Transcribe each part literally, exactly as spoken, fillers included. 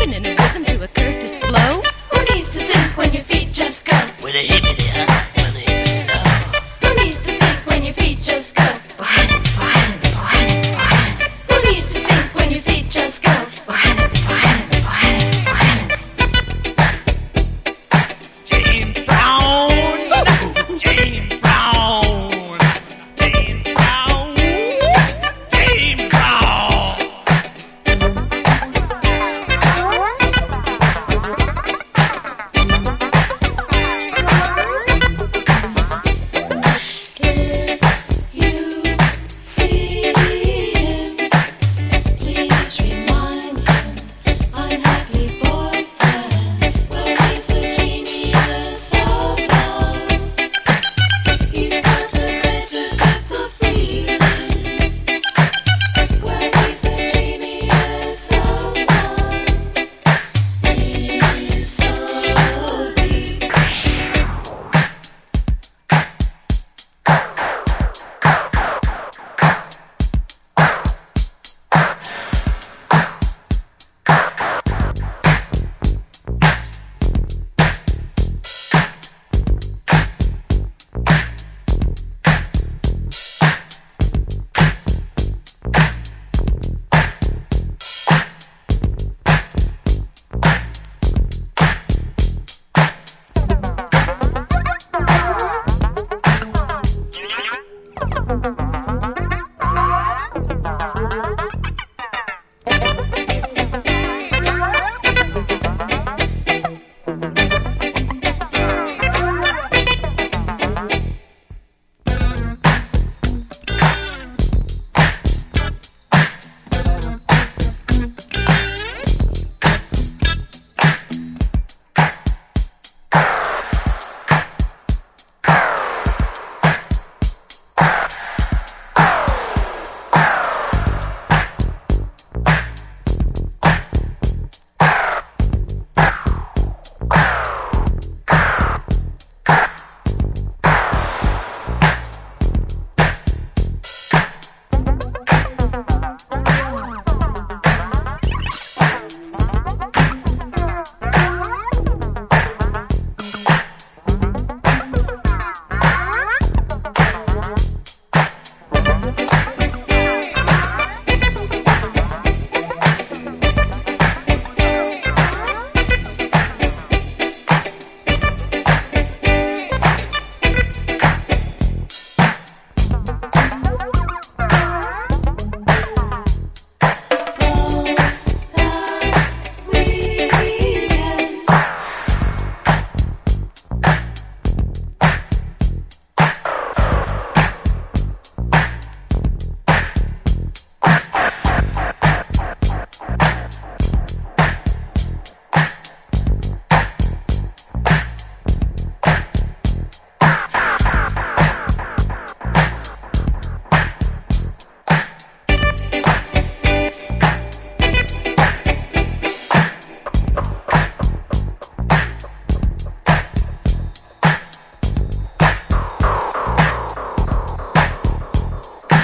Stepping in a rhythm to a Curtis blow. Who needs to think when your feet just go? With a hippity hop and a hippity low. Who needs to think when your feet just go? Bohanna, bohanna, bohanna, bohanna. Who needs to think when your feet just go? Bohanna, bohanna, bohanna, bohanna. James Brown, James Brown, James Brown, James Brown. If you see him, please remind him, unhappy boyfriend. Well, he's the genius of love. He's got a greater depth of feeling. Well, he's the genius of love. He's so deep.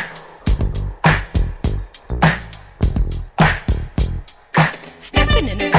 Stepping in a